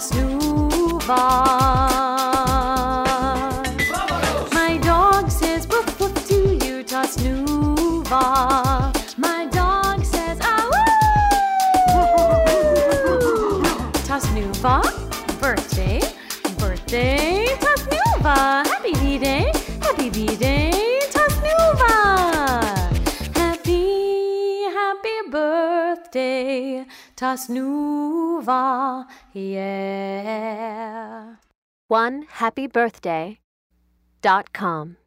Tasnuva. My dog says woof woof to you, Tasnuva. My dog says ah woo. Tasnuva, birthday, birthday, Tasnuva. Happy B-Day, happy B-Day, Tasnuva. Happy birthday, Tasnuva, yeah. OneHappyBirthday.com